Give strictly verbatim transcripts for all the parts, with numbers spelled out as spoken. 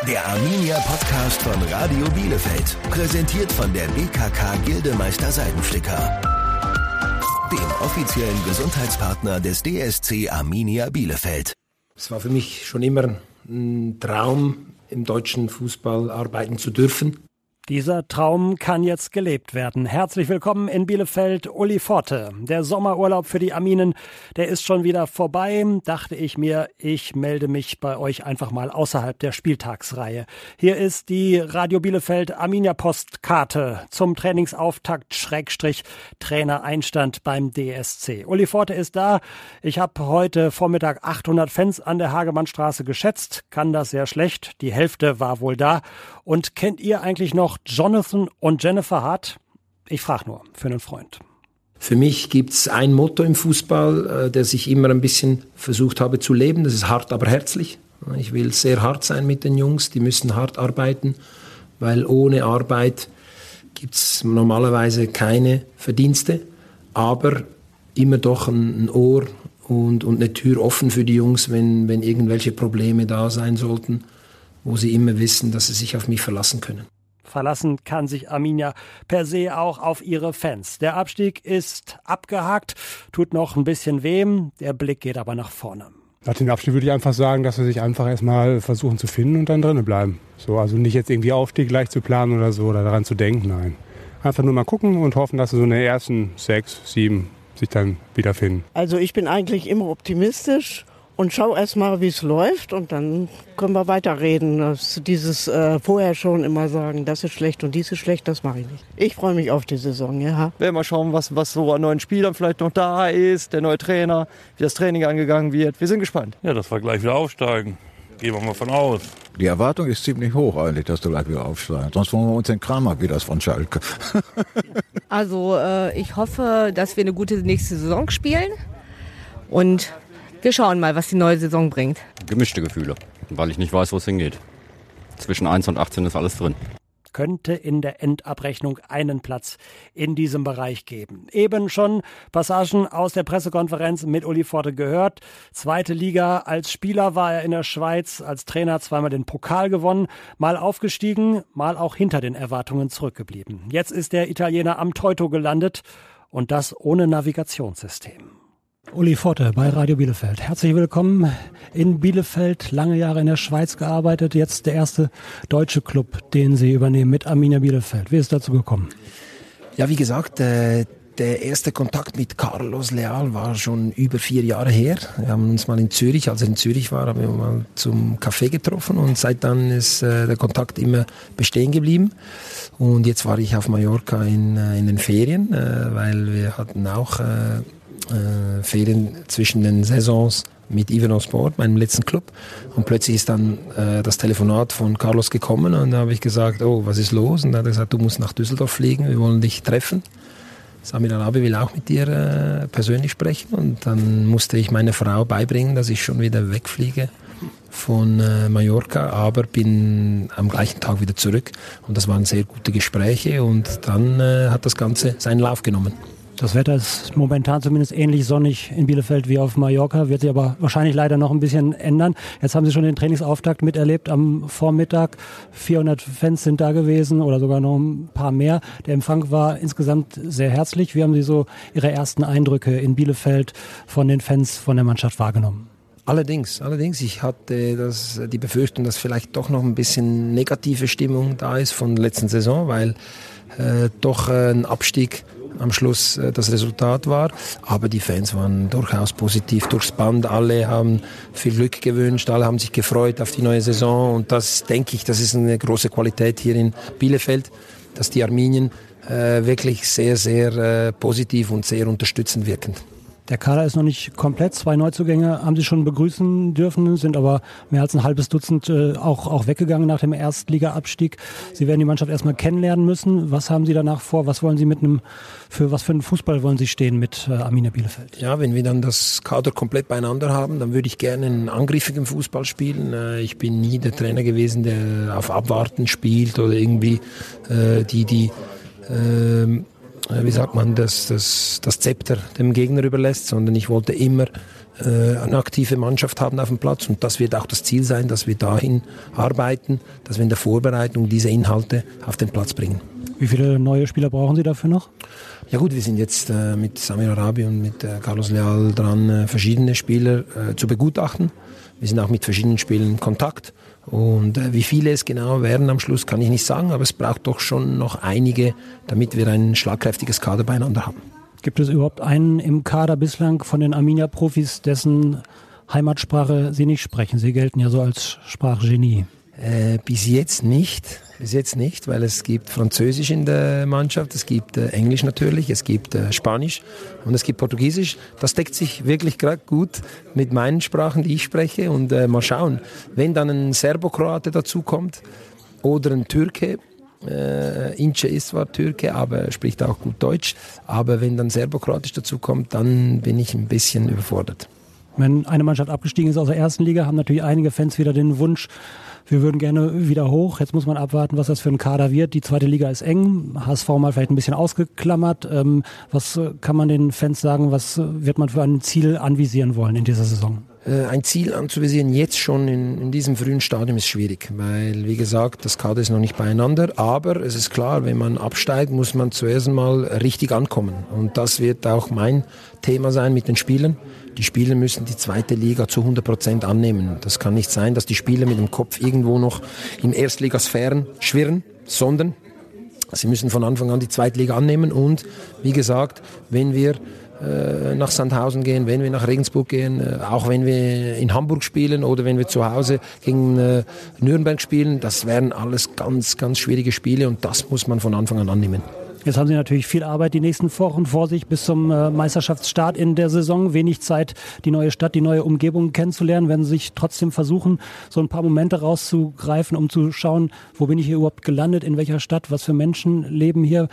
Der Arminia Podcast von Radio Bielefeld. Präsentiert von der B K K Gildemeister Seidensticker. Dem offiziellen Gesundheitspartner des D S C Arminia Bielefeld. Es war für mich schon immer ein Traum, im deutschen Fußball arbeiten zu dürfen. Dieser Traum kann jetzt gelebt werden. Herzlich willkommen in Bielefeld, Uli Forte. Der Sommerurlaub für die Arminen, der ist schon wieder vorbei. Dachte ich mir, ich melde mich bei euch einfach mal außerhalb der Spieltagsreihe. Hier ist die Radio Bielefeld Arminia Postkarte zum Trainingsauftakt Schrägstrich Trainereinstand beim D S C. Uli Forte ist da. Ich habe heute Vormittag achthundert Fans an der Hagemannstraße geschätzt. Kann das sehr schlecht. Die Hälfte war wohl da. Und kennt ihr eigentlich noch Jonathan und Jennifer Hart? Ich frage nur, für einen Freund. Für mich gibt es ein Motto im Fußball, das ich immer ein bisschen versucht habe zu leben. Das ist hart, aber herzlich. Ich will sehr hart sein mit den Jungs. Die müssen hart arbeiten, weil ohne Arbeit gibt es normalerweise keine Verdienste. Aber immer doch ein, ein Ohr und, und eine Tür offen für die Jungs, wenn, wenn irgendwelche Probleme da sein sollten, wo sie immer wissen, dass sie sich auf mich verlassen können. Verlassen kann sich Arminia per se auch auf ihre Fans. Der Abstieg ist abgehakt, tut noch ein bisschen weh, der Blick geht aber nach vorne. Nach dem Abstieg würde ich einfach sagen, dass wir sich einfach erstmal versuchen zu finden und dann drinnen bleiben. So, also nicht jetzt irgendwie Aufstieg gleich zu planen oder so oder daran zu denken, nein. Einfach nur mal gucken und hoffen, dass wir so in den ersten sechs, sieben sich dann wiederfinden. Also ich bin eigentlich immer optimistisch. Und schau erst mal, wie es läuft und dann können wir weiterreden. Das, dieses äh, vorher schon immer sagen, das ist schlecht und dies ist schlecht, das mache ich nicht. Ich freue mich auf die Saison, ja. Wir werden mal schauen, was, was so an neuen Spielern vielleicht noch da ist, der neue Trainer, wie das Training angegangen wird. Wir sind gespannt. Ja, dass wir gleich wieder aufsteigen. Gehen wir mal von aus. Die Erwartung ist ziemlich hoch eigentlich, dass du gleich wieder aufsteigst. Sonst wollen wir uns den Kram ab wie das von Schalke. Also äh, ich hoffe, dass wir eine gute nächste Saison spielen und wir schauen mal, was die neue Saison bringt. Gemischte Gefühle, weil ich nicht weiß, wo es hingeht. Zwischen eins und achtzehn ist alles drin. Könnte in der Endabrechnung einen Platz in diesem Bereich geben. Eben schon Passagen aus der Pressekonferenz mit Uli Forte gehört. Zweite Liga, als Spieler war er in der Schweiz, als Trainer zweimal den Pokal gewonnen, mal aufgestiegen, mal auch hinter den Erwartungen zurückgeblieben. Jetzt ist der Italiener am Teuto gelandet und das ohne Navigationssystem. Uli Forte bei Radio Bielefeld. Herzlich willkommen in Bielefeld. Lange Jahre in der Schweiz gearbeitet. Jetzt der erste deutsche Club, den Sie übernehmen mit Arminia Bielefeld. Wie ist es dazu gekommen? Ja, wie gesagt, äh, der erste Kontakt mit Carlos Leal war schon über vier Jahre her. Wir haben uns mal in Zürich, als er in Zürich war, haben wir mal zum Café getroffen und seit dann ist äh, der Kontakt immer bestehen geblieben. Und jetzt war ich auf Mallorca in, äh, in den Ferien, äh, weil wir hatten auch äh, Äh, Ferien zwischen den Saisons mit Ivano Sport, meinem letzten Club. Und plötzlich ist dann äh, das Telefonat von Carlos gekommen und da habe ich gesagt, oh, was ist los? Und dann hat er gesagt, du musst nach Düsseldorf fliegen, wir wollen dich treffen. Samir Al-Abi will auch mit dir äh, persönlich sprechen. Und dann musste ich meiner Frau beibringen, dass ich schon wieder wegfliege von äh, Mallorca, aber bin am gleichen Tag wieder zurück. Und das waren sehr gute Gespräche und dann äh, hat das Ganze seinen Lauf genommen. Das Wetter ist momentan zumindest ähnlich sonnig in Bielefeld wie auf Mallorca, wird sich aber wahrscheinlich leider noch ein bisschen ändern. Jetzt haben Sie schon den Trainingsauftakt miterlebt am Vormittag. vierhundert Fans sind da gewesen oder sogar noch ein paar mehr. Der Empfang war insgesamt sehr herzlich. Wie haben Sie so Ihre ersten Eindrücke in Bielefeld von den Fans von der Mannschaft wahrgenommen? Allerdings, allerdings. Ich hatte das, die Befürchtung, dass vielleicht doch noch ein bisschen negative Stimmung da ist von der letzten Saison, weil äh, doch äh, ein Abstieg am Schluss äh, das Resultat war. Aber die Fans waren durchaus positiv durchs Band. Alle haben viel Glück gewünscht, alle haben sich gefreut auf die neue Saison. Und das, denke ich, das ist eine große Qualität hier in Bielefeld, dass die Arminien äh, wirklich sehr, sehr äh, positiv und sehr unterstützend wirken. Der Kader ist noch nicht komplett. Zwei Neuzugänge haben Sie schon begrüßen dürfen, sind aber mehr als ein halbes Dutzend äh, auch, auch weggegangen nach dem Erstliga-Abstieg. Sie werden die Mannschaft erstmal kennenlernen müssen. Was haben Sie danach vor? Was wollen Sie mit einem, für was für einen Fußball wollen Sie stehen mit äh, Arminia Bielefeld? Ja, wenn wir dann das Kader komplett beieinander haben, dann würde ich gerne einen angriffigen Fußball spielen. Äh, ich bin nie der Trainer gewesen, der auf Abwarten spielt oder irgendwie äh, die, die äh, wie sagt man, das, das, das Zepter dem Gegner überlässt, sondern ich wollte immer äh, eine aktive Mannschaft haben auf dem Platz. Und das wird auch das Ziel sein, dass wir dahin arbeiten, dass wir in der Vorbereitung diese Inhalte auf den Platz bringen. Wie viele neue Spieler brauchen Sie dafür noch? Ja gut, wir sind jetzt äh, mit Samir Arabi und mit äh, Carlos Leal dran, äh, verschiedene Spieler äh, zu begutachten. Wir sind auch mit verschiedenen Spielern in Kontakt. Und äh, wie viele es genau werden am Schluss, kann ich nicht sagen, aber es braucht doch schon noch einige, damit wir ein schlagkräftiges Kader beieinander haben. Gibt es überhaupt einen im Kader bislang von den Arminia-Profis, dessen Heimatsprache Sie nicht sprechen? Sie gelten ja so als Sprachgenie. Äh, bis jetzt nicht, bis jetzt nicht, weil es gibt Französisch in der Mannschaft, es gibt äh, Englisch natürlich, es gibt äh, Spanisch und es gibt Portugiesisch. Das deckt sich wirklich gerade gut mit meinen Sprachen, die ich spreche. Und äh, mal schauen, wenn dann ein Serbokroate dazukommt oder ein Türke, äh, Ince ist zwar Türke, aber er spricht auch gut Deutsch, aber wenn dann Serbokroatisch dazukommt, dann bin ich ein bisschen überfordert. Wenn eine Mannschaft abgestiegen ist aus der ersten Liga, haben natürlich einige Fans wieder den Wunsch, wir würden gerne wieder hoch. Jetzt muss man abwarten, was das für ein Kader wird. Die zweite Liga ist eng. H S V mal vielleicht ein bisschen ausgeklammert. Ähm, was kann man den Fans sagen? Was wird man für ein Ziel anvisieren wollen in dieser Saison? Äh, ein Ziel anzuvisieren jetzt schon in, in diesem frühen Stadium ist schwierig, weil, wie gesagt, das Kader ist noch nicht beieinander. Aber es ist klar, wenn man absteigt, muss man zuerst mal richtig ankommen. Und das wird auch mein Thema sein mit den Spielern. Die Spieler müssen die zweite Liga zu hundert Prozent annehmen. Das kann nicht sein, dass die Spieler mit dem Kopf irgendwo noch in Erstligasphären schwirren, sondern sie müssen von Anfang an die zweite Liga annehmen. Und wie gesagt, wenn wir äh, nach Sandhausen gehen, wenn wir nach Regensburg gehen, äh, auch wenn wir in Hamburg spielen oder wenn wir zu Hause gegen äh, Nürnberg spielen, das wären alles ganz, ganz schwierige Spiele und das muss man von Anfang an annehmen. Jetzt haben Sie natürlich viel Arbeit die nächsten Wochen vor sich bis zum äh, Meisterschaftsstart in der Saison. Wenig Zeit, die neue Stadt, die neue Umgebung kennenzulernen. Werden Sie sich trotzdem versuchen, so ein paar Momente rauszugreifen, um zu schauen, wo bin ich hier überhaupt gelandet, in welcher Stadt, was für Menschen leben hier,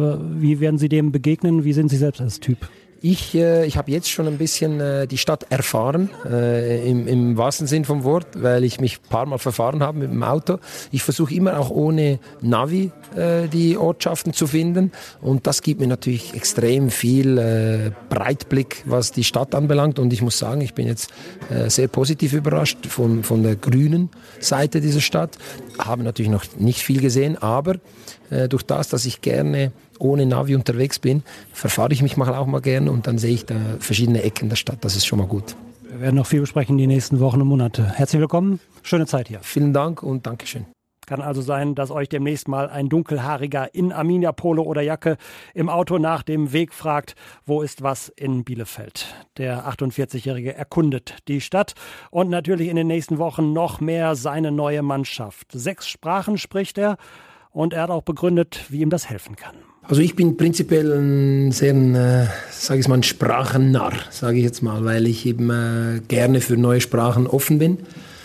wie werden Sie dem begegnen, wie sind Sie selbst als Typ? Ich, äh, ich habe jetzt schon ein bisschen äh, die Stadt erfahren, äh, im, im wahrsten Sinn vom Wort, weil ich mich ein paar Mal verfahren habe mit dem Auto. Ich versuche immer auch ohne Navi äh, die Ortschaften zu finden und das gibt mir natürlich extrem viel äh, Breitblick, was die Stadt anbelangt und ich muss sagen, ich bin jetzt äh, sehr positiv überrascht von, von der grünen Seite dieser Stadt. Habe natürlich noch nicht viel gesehen, aber äh, durch das, dass ich gerne ohne Navi unterwegs bin, verfahre ich mich mal auch mal gern und dann sehe ich da verschiedene Ecken der Stadt. Das ist schon mal gut. Wir werden noch viel besprechen die nächsten Wochen und Monate. Herzlich willkommen, schöne Zeit hier. Vielen Dank und Dankeschön. Kann also sein, dass euch demnächst mal ein Dunkelhaariger in Arminia-Polo oder Jacke im Auto nach dem Weg fragt, wo ist was in Bielefeld. Der achtundvierzigjährige erkundet die Stadt und natürlich in den nächsten Wochen noch mehr seine neue Mannschaft. Sechs Sprachen spricht er und er hat auch begründet, wie ihm das helfen kann. Also ich bin prinzipiell ein sehr, äh, sage ich mal, ein Sprachennarr, sage ich jetzt mal, weil ich eben äh, gerne für neue Sprachen offen bin.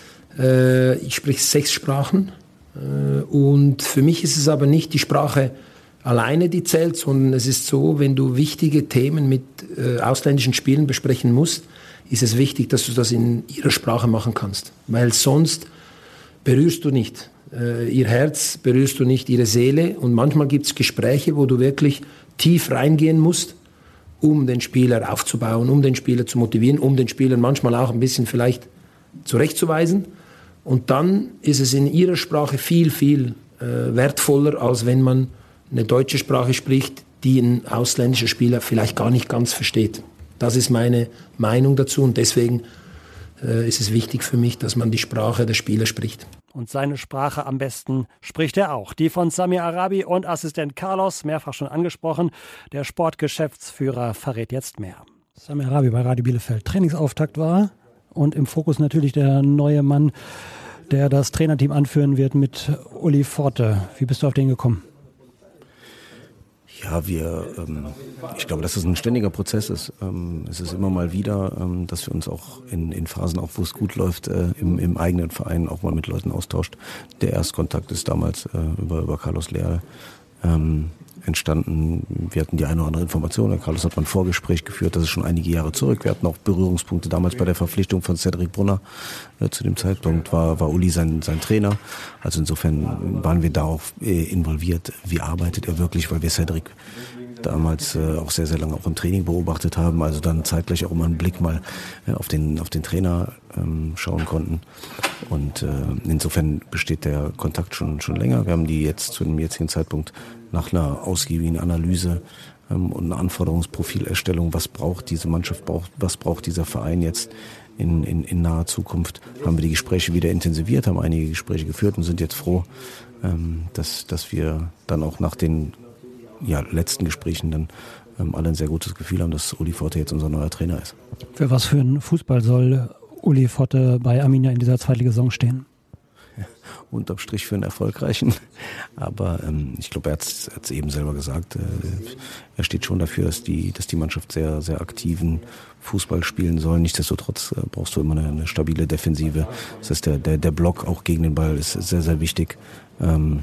Äh, ich spreche sechs Sprachen äh, und für mich ist es aber nicht die Sprache alleine, die zählt, sondern es ist so, wenn du wichtige Themen mit äh, ausländischen Spielern besprechen musst, ist es wichtig, dass du das in ihrer Sprache machen kannst, weil sonst berührst du nicht äh, ihr Herz, berührst du nicht ihre Seele und manchmal gibt es Gespräche, wo du wirklich tief reingehen musst, um den Spieler aufzubauen, um den Spieler zu motivieren, um den Spieler manchmal auch ein bisschen vielleicht zurechtzuweisen und dann ist es in ihrer Sprache viel, viel äh, wertvoller, als wenn man eine deutsche Sprache spricht, die ein ausländischer Spieler vielleicht gar nicht ganz versteht. Das ist meine Meinung dazu und deswegen äh, ist es wichtig für mich, dass man die Sprache der Spieler spricht. Und seine Sprache am besten spricht er auch. Die von Samir Arabi und Assistent Carlos, mehrfach schon angesprochen. Der Sportgeschäftsführer verrät jetzt mehr. Samir Arabi bei Radio Bielefeld. Trainingsauftakt war und im Fokus natürlich der neue Mann, der das Trainerteam anführen wird mit Uli Forte. Wie bist du auf den gekommen? Ja, wir, ähm, ich glaube, dass es ein ständiger Prozess ist. Ähm, es ist immer mal wieder, ähm, dass wir uns auch in, in Phasen, auch wo es gut läuft, äh, im, im eigenen Verein auch mal mit Leuten austauscht. Der Erstkontakt ist damals äh, über, über Carlos Leal ähm, entstanden. Wir hatten die eine oder andere Information. Der Carlos hat mal ein Vorgespräch geführt, das ist schon einige Jahre zurück. Wir hatten auch Berührungspunkte damals bei der Verpflichtung von Cedric Brunner. Äh, zu dem Zeitpunkt war, war Uli sein, sein Trainer. Also insofern waren wir da auch äh, involviert. Wie arbeitet er wirklich? Weil wir Cedric damals äh, auch sehr, sehr lange auch im Training beobachtet haben, also dann zeitgleich auch immer einen Blick mal äh, auf den, auf den Trainer ähm, schauen konnten. Und äh, insofern besteht der Kontakt schon, schon länger. Wir haben die jetzt zu dem jetzigen Zeitpunkt nach einer ausgiebigen Analyse ähm, und einer Anforderungsprofilerstellung, was braucht diese Mannschaft, braucht, was braucht dieser Verein jetzt in, in, in naher Zukunft, haben wir die Gespräche wieder intensiviert, haben einige Gespräche geführt und sind jetzt froh, ähm, dass, dass wir dann auch nach den ja, letzten Gesprächen dann ähm, alle ein sehr gutes Gefühl haben, dass Uli Forte jetzt unser neuer Trainer ist. Für was für einen Fußball soll Uli Forte bei Arminia in dieser Zweitligasaison stehen? Ja, unterm Strich für einen erfolgreichen. Aber ähm, ich glaube, er hat es eben selber gesagt. Äh, er steht schon dafür, dass die, dass die Mannschaft sehr, sehr aktiven Fußball spielen soll. Nichtsdestotrotz äh, brauchst du immer eine, eine stabile Defensive. Das heißt, der, der, der Block auch gegen den Ball ist sehr, sehr wichtig. Ähm,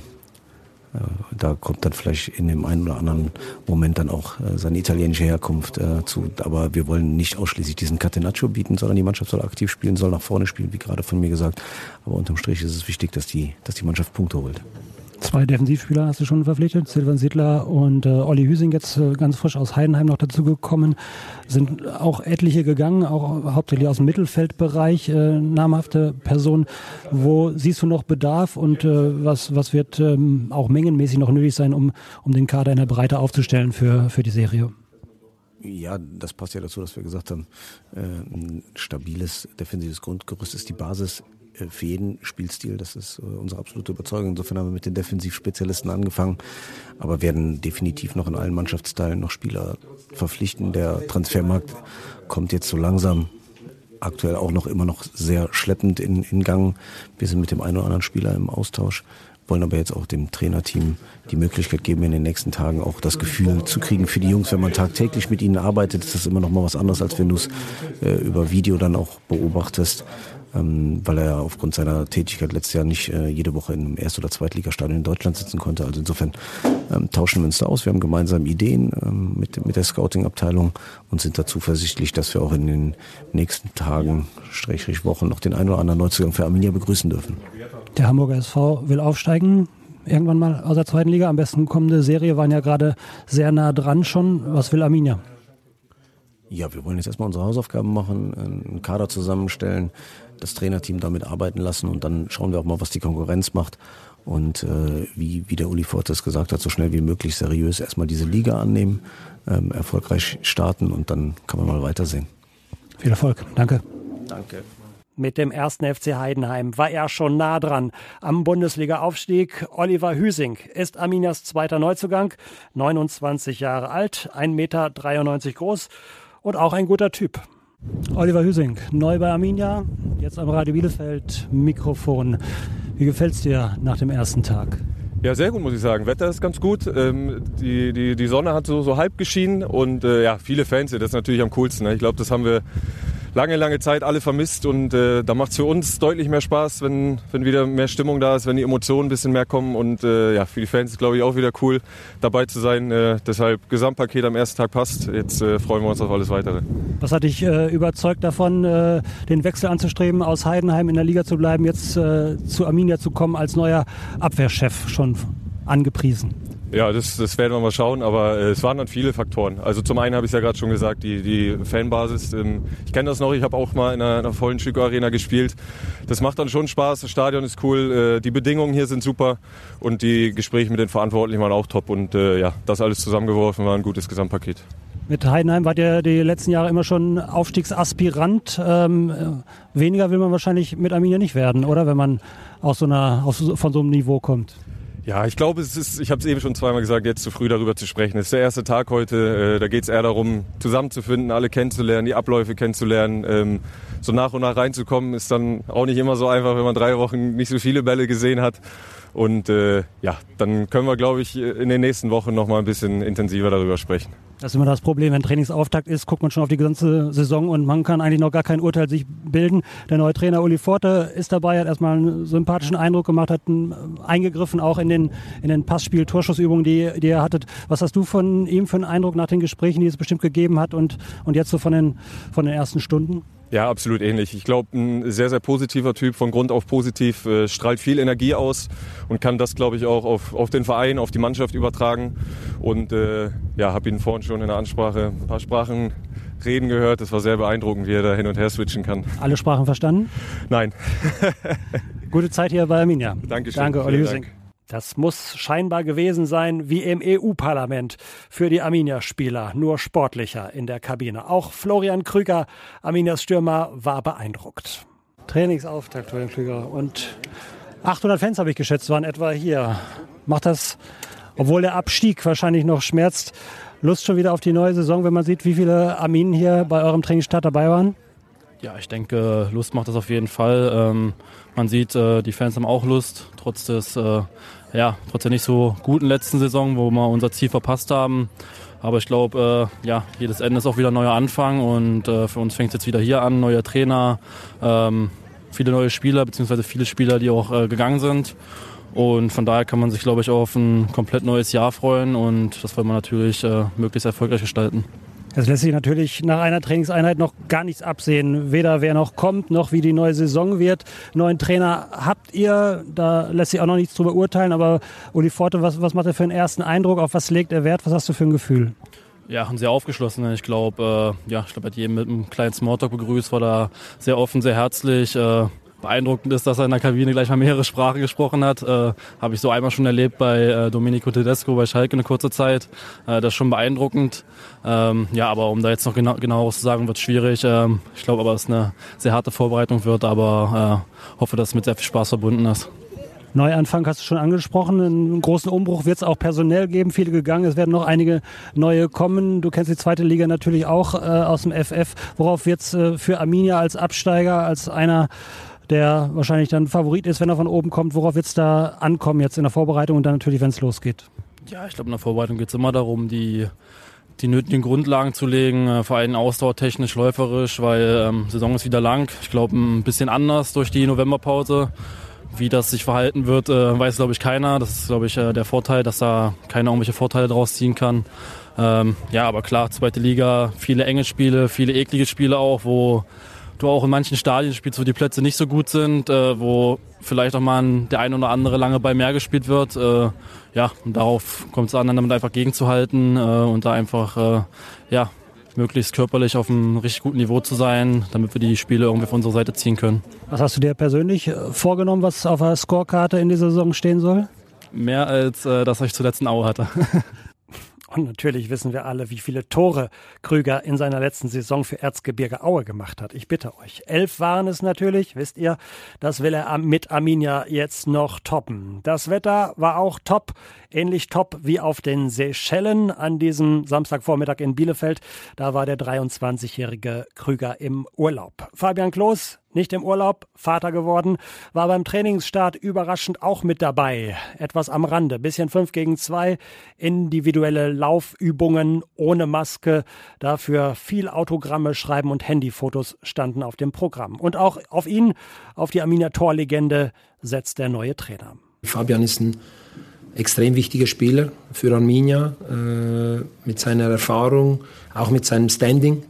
Da kommt dann vielleicht in dem einen oder anderen Moment dann auch äh, seine italienische Herkunft äh, zu. Aber wir wollen nicht ausschließlich diesen Catenaccio bieten, sondern die Mannschaft soll aktiv spielen, soll nach vorne spielen, wie gerade von mir gesagt. Aber unterm Strich ist es wichtig, dass die, dass die Mannschaft Punkte holt. Zwei Defensivspieler hast du schon verpflichtet, Silvan Sittler und äh, Olli Hüsing, jetzt äh, ganz frisch aus Heidenheim noch dazu gekommen. Sind auch etliche gegangen, auch hauptsächlich aus dem Mittelfeldbereich, äh, namhafte Personen. Wo siehst du noch Bedarf und äh, was, was wird ähm, auch mengenmäßig noch nötig sein, um, um den Kader in der Breite aufzustellen für, für die Serie? Ja, das passt ja dazu, dass wir gesagt haben, äh, ein stabiles defensives Grundgerüst ist die Basis für jeden Spielstil. Das ist äh, unsere absolute Überzeugung. Insofern haben wir mit den Defensivspezialisten angefangen, aber werden definitiv noch in allen Mannschaftsteilen noch Spieler verpflichten. Der Transfermarkt kommt jetzt so langsam, aktuell auch noch immer noch sehr schleppend in, in Gang. Wir sind mit dem einen oder anderen Spieler im Austausch, wollen aber jetzt auch dem Trainerteam die Möglichkeit geben, in den nächsten Tagen auch das Gefühl zu kriegen für die Jungs, wenn man tagtäglich mit ihnen arbeitet, ist das immer noch mal was anderes, als wenn du es äh, über Video dann auch beobachtest. Ähm, weil er aufgrund seiner Tätigkeit letztes Jahr nicht äh, jede Woche in einem Erst- oder Zweitligastadion in Deutschland sitzen konnte. Also insofern ähm, tauschen wir uns da aus. Wir haben gemeinsam Ideen ähm, mit, mit der Scouting-Abteilung und sind da zuversichtlich, dass wir auch in den nächsten Tagen, Schrägstrich Wochen, noch den einen oder anderen Neuzugang für Arminia begrüßen dürfen. Der Hamburger S V will aufsteigen. Irgendwann mal aus der zweiten Liga. Am besten kommende Serie waren ja gerade sehr nah dran schon. Was will Arminia? Ja, wir wollen jetzt erstmal unsere Hausaufgaben machen, einen Kader zusammenstellen, das Trainerteam damit arbeiten lassen und dann schauen wir auch mal, was die Konkurrenz macht und äh, wie, wie der Uli Forte es gesagt hat, so schnell wie möglich seriös erstmal diese Liga annehmen, ähm, erfolgreich starten und dann kann man mal weitersehen. Viel Erfolg. Danke. Danke. Mit dem ersten F C Heidenheim war er schon nah dran am Bundesliga-Aufstieg. Oliver Hüsing ist Arminias zweiter Neuzugang, neunundzwanzig Jahre alt, ein Meter dreiundneunzig groß und auch ein guter Typ. Oliver Hüsing, neu bei Arminia, jetzt am Radio Bielefeld, Mikrofon. Wie gefällt's dir nach dem ersten Tag? Ja, sehr gut, muss ich sagen. Wetter ist ganz gut. Ähm, die, die, die Sonne hat so, so halb geschienen und äh, ja, viele Fans, das ist natürlich am coolsten. Ne? Ich glaube, das haben wir lange, lange Zeit alle vermisst und äh, da macht es für uns deutlich mehr Spaß, wenn, wenn wieder mehr Stimmung da ist, wenn die Emotionen ein bisschen mehr kommen und äh, ja, für die Fans ist, glaube ich, auch wieder cool, dabei zu sein. Äh, deshalb Gesamtpaket am ersten Tag passt. Jetzt äh, freuen wir uns auf alles Weitere. Was hat dich äh, überzeugt davon, äh, den Wechsel anzustreben, aus Heidenheim in der Liga zu bleiben, jetzt äh, zu Arminia zu kommen, als neuer Abwehrchef schon angepriesen? Ja, das, das werden wir mal schauen, aber äh, es waren dann viele Faktoren. Also zum einen habe ich es ja gerade schon gesagt, die, die Fanbasis. Ähm, ich kenne das noch, ich habe auch mal in einer, einer vollen Schüco Arena gespielt. Das macht dann schon Spaß, das Stadion ist cool, äh, die Bedingungen hier sind super und die Gespräche mit den Verantwortlichen waren auch top. Und äh, ja, das alles zusammengeworfen war ein gutes Gesamtpaket. Mit Heidenheim wart ihr die letzten Jahre immer schon Aufstiegsaspirant. Ähm, weniger will man wahrscheinlich mit Arminia nicht werden, oder? Wenn man aus so einer, aus, von so einem Niveau kommt. Ja, ich glaube, es ist, ich habe es eben schon zweimal gesagt, jetzt zu früh darüber zu sprechen. Es ist der erste Tag heute, äh, da geht es eher darum, zusammenzufinden, alle kennenzulernen, die Abläufe kennenzulernen. Ähm, so nach und nach reinzukommen, ist dann auch nicht immer so einfach, wenn man drei Wochen nicht so viele Bälle gesehen hat. Und äh, ja, dann können wir, glaube ich, in den nächsten Wochen noch mal ein bisschen intensiver darüber sprechen. Das ist immer das Problem, wenn Trainingsauftakt ist, guckt man schon auf die ganze Saison und man kann eigentlich noch gar kein Urteil sich bilden. Der neue Trainer Uli Forte ist dabei, hat erstmal einen sympathischen Eindruck gemacht, hat eingegriffen auch in den, in den Passspiel-Torschussübungen, die, die er hattet. Was hast du von ihm für einen Eindruck nach den Gesprächen, die es bestimmt gegeben hat und, und jetzt so von den, von den ersten Stunden? Ja, absolut ähnlich. Ich glaube, ein sehr, sehr positiver Typ, von Grund auf positiv, äh, strahlt viel Energie aus und kann das, glaube ich, auch auf, auf den Verein, auf die Mannschaft übertragen. Und äh, ja, habe ihn vorhin schon in der Ansprache ein paar Sprachen reden gehört. Das war sehr beeindruckend, wie er da hin und her switchen kann. Alle Sprachen verstanden? Nein. Gute Zeit hier bei Arminia. Dankeschön. Danke, Olli Hüsing. Das muss scheinbar gewesen sein wie im E U-Parlament für die Arminia-Spieler, nur sportlicher in der Kabine. Auch Florian Krüger, Arminias Stürmer, war beeindruckt. Trainingsauftakt, Florian Krüger. Und achthundert Fans, habe ich geschätzt, waren etwa hier. Macht das, obwohl der Abstieg wahrscheinlich noch schmerzt, Lust schon wieder auf die neue Saison, wenn man sieht, wie viele Arminen hier bei eurem Trainingsstart dabei waren? Ja, ich denke, Lust macht das auf jeden Fall. Ähm, man sieht, äh, die Fans haben auch Lust, trotz des, äh, ja, trotz der nicht so guten letzten Saison, wo wir unser Ziel verpasst haben. Aber ich glaube, äh, ja, jedes Ende ist auch wieder ein neuer Anfang und äh, für uns fängt es jetzt wieder hier an, neuer Trainer, ähm, viele neue Spieler, beziehungsweise viele Spieler, die auch äh, gegangen sind. Und von daher kann man sich, glaube ich, auch auf ein komplett neues Jahr freuen und das wollen wir natürlich äh, möglichst erfolgreich gestalten. Es lässt sich natürlich nach einer Trainingseinheit noch gar nichts absehen. Weder wer noch kommt, noch wie die neue Saison wird. Neuen Trainer habt ihr, da lässt sich auch noch nichts drüber urteilen. Aber Uli Forte, was, was macht er für einen ersten Eindruck? Auf was legt er Wert? Was hast du für ein Gefühl? Ja, ein sehr aufgeschlossener. Ich glaube, äh, ja, ich glaube, er hat jeden mit einem kleinen Smalltalk begrüßt, war da sehr offen, sehr herzlich. Äh, Beeindruckend ist, dass er in der Kabine gleich mal mehrere Sprachen gesprochen hat. Äh, Habe ich so einmal schon erlebt bei äh, Domenico Tedesco bei Schalke eine kurze Zeit. Äh, das ist schon beeindruckend. Ähm, ja, aber um da jetzt noch genau, genaueres zu sagen, wird es schwierig. Ähm, ich glaube aber, dass es eine sehr harte Vorbereitung wird, aber äh, hoffe, dass es mit sehr viel Spaß verbunden ist. Neuanfang hast du schon angesprochen. Einen großen Umbruch wird es auch personell geben. Viele gegangen. Es werden noch einige neue kommen. Du kennst die zweite Liga natürlich auch äh, aus dem F F. Worauf wird es äh, für Arminia als Absteiger, als einer, der wahrscheinlich dann Favorit ist, wenn er von oben kommt, worauf wird es da ankommen jetzt in der Vorbereitung und dann natürlich, wenn es losgeht? Ja, ich glaube, in der Vorbereitung geht es immer darum, die, die nötigen Grundlagen zu legen, äh, vor allem ausdauertechnisch, läuferisch, weil ähm, Saison ist wieder lang. Ich glaube, ein bisschen anders durch die Novemberpause. Wie das sich verhalten wird, äh, weiß, glaube ich, keiner. Das ist, glaube ich, äh, der Vorteil, dass da keiner irgendwelche Vorteile draus ziehen kann. Ähm, ja, aber klar, zweite Liga, viele enge Spiele, viele eklige Spiele auch, wo du auch in manchen Stadien spielst, wo die Plätze nicht so gut sind, äh, wo vielleicht auch mal ein, der ein oder andere lange Ball mehr gespielt wird. Äh, ja, und darauf kommt es an, dann damit einfach gegenzuhalten äh, und da einfach äh, ja, möglichst körperlich auf einem richtig guten Niveau zu sein, damit wir die Spiele irgendwie auf unsere Seite ziehen können. Was hast du dir persönlich vorgenommen, was auf der Scorekarte in dieser Saison stehen soll? Mehr als äh, das, was ich zuletzt in Aue hatte. Und natürlich wissen wir alle, wie viele Tore Krüger in seiner letzten Saison für Erzgebirge Aue gemacht hat. Ich bitte euch. Elf waren es natürlich, wisst ihr. Das will er mit Arminia jetzt noch toppen. Das Wetter war auch top. Ähnlich top wie auf den Seychellen an diesem Samstagvormittag in Bielefeld. Da war der dreiundzwanzigjährige Krüger im Urlaub. Fabian Klos, nicht im Urlaub, Vater geworden, war beim Trainingsstart überraschend auch mit dabei. Etwas am Rande, bisschen fünf gegen zwei, individuelle Laufübungen ohne Maske. Dafür viel Autogramme schreiben und Handyfotos standen auf dem Programm. Und auch auf ihn, auf die Arminia Torlegende, setzt der neue Trainer. Fabian ist ein extrem wichtiger Spieler für Arminia, äh, mit seiner Erfahrung, auch mit seinem Standing.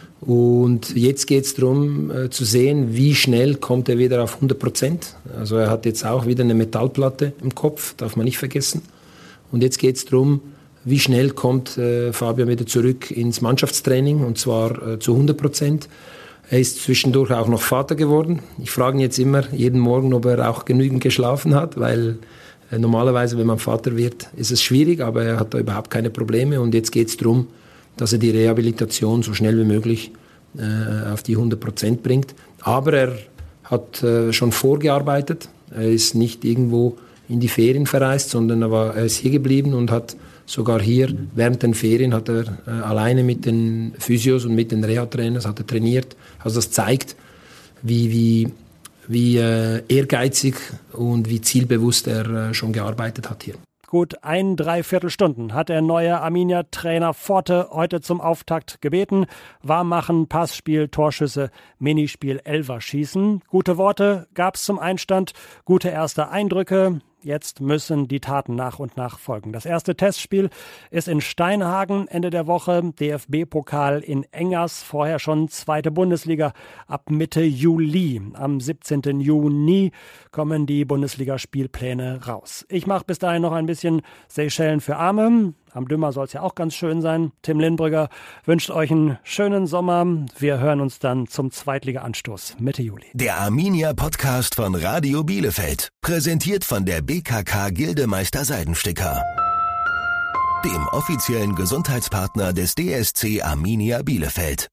Und jetzt geht es darum äh, zu sehen, wie schnell kommt er wieder auf hundert Prozent. Also er hat jetzt auch wieder eine Metallplatte im Kopf, darf man nicht vergessen. Und jetzt geht es darum, wie schnell kommt äh, Fabian wieder zurück ins Mannschaftstraining, und zwar äh, zu hundert Prozent. Er ist zwischendurch auch noch Vater geworden. Ich frage ihn jetzt immer jeden Morgen, ob er auch genügend geschlafen hat, weil äh, normalerweise, wenn man Vater wird, ist es schwierig, aber er hat da überhaupt keine Probleme. Und jetzt geht es darum, dass er die Rehabilitation so schnell wie möglich äh, auf die hundert Prozent bringt. Aber er hat äh, schon vorgearbeitet. Er ist nicht irgendwo in die Ferien verreist, sondern er, war, er ist hier geblieben und hat sogar hier während den Ferien hat er äh, alleine mit den Physios und mit den Reha-Trainers hat er trainiert. Also das zeigt, wie, wie, wie äh, ehrgeizig und wie zielbewusst er äh, schon gearbeitet hat hier. Gut ein Dreiviertelstunden hat der neue Arminia-Trainer Forte heute zum Auftakt gebeten. Warmmachen, Passspiel, Torschüsse, Minispiel, Elferschießen. Gute Worte gab's zum Einstand, gute erste Eindrücke. Jetzt müssen die Taten nach und nach folgen. Das erste Testspiel ist in Steinhagen Ende der Woche. D F B-Pokal in Engers, vorher schon zweite Bundesliga ab Mitte Juli. Am siebzehnten Juni kommen die Bundesligaspielpläne raus. Ich mache bis dahin noch ein bisschen Seychellen für Arme. Am Dümmer soll es ja auch ganz schön sein. Tim Lindbrügger wünscht euch einen schönen Sommer. Wir hören uns dann zum Zweitliga-Anstoß Mitte Juli. Der Arminia-Podcast von Radio Bielefeld. Präsentiert von der B K K Gildemeister Seidensticker. Dem offiziellen Gesundheitspartner des D S C Arminia Bielefeld.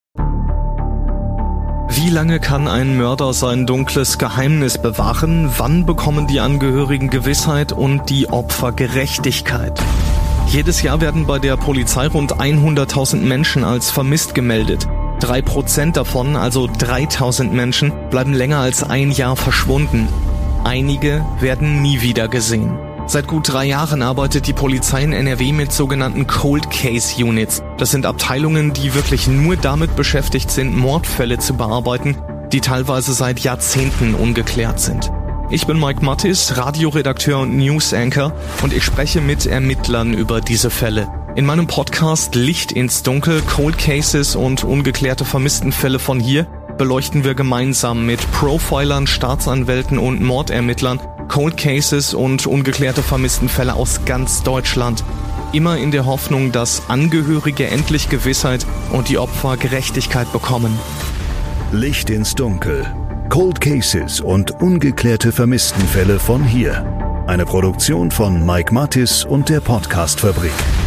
Wie lange kann ein Mörder sein dunkles Geheimnis bewahren? Wann bekommen die Angehörigen Gewissheit und die Opfer Gerechtigkeit? Jedes Jahr werden bei der Polizei rund hunderttausend Menschen als vermisst gemeldet. Drei Prozent davon, also dreitausend Menschen, bleiben länger als ein Jahr verschwunden. Einige werden nie wieder gesehen. Seit gut drei Jahren arbeitet die Polizei in N R W mit sogenannten Cold Case Units. Das sind Abteilungen, die wirklich nur damit beschäftigt sind, Mordfälle zu bearbeiten, die teilweise seit Jahrzehnten ungeklärt sind. Ich bin Mike Mattis, Radioredakteur und News-Anchor, und ich spreche mit Ermittlern über diese Fälle. In meinem Podcast Licht ins Dunkel, Cold Cases und ungeklärte Vermisstenfälle von hier beleuchten wir gemeinsam mit Profilern, Staatsanwälten und Mordermittlern Cold Cases und ungeklärte Vermisstenfälle aus ganz Deutschland. Immer in der Hoffnung, dass Angehörige endlich Gewissheit und die Opfer Gerechtigkeit bekommen. Licht ins Dunkel. Cold Cases und ungeklärte Vermisstenfälle von hier. Eine Produktion von Mike Mattis und der Podcast-Fabrik.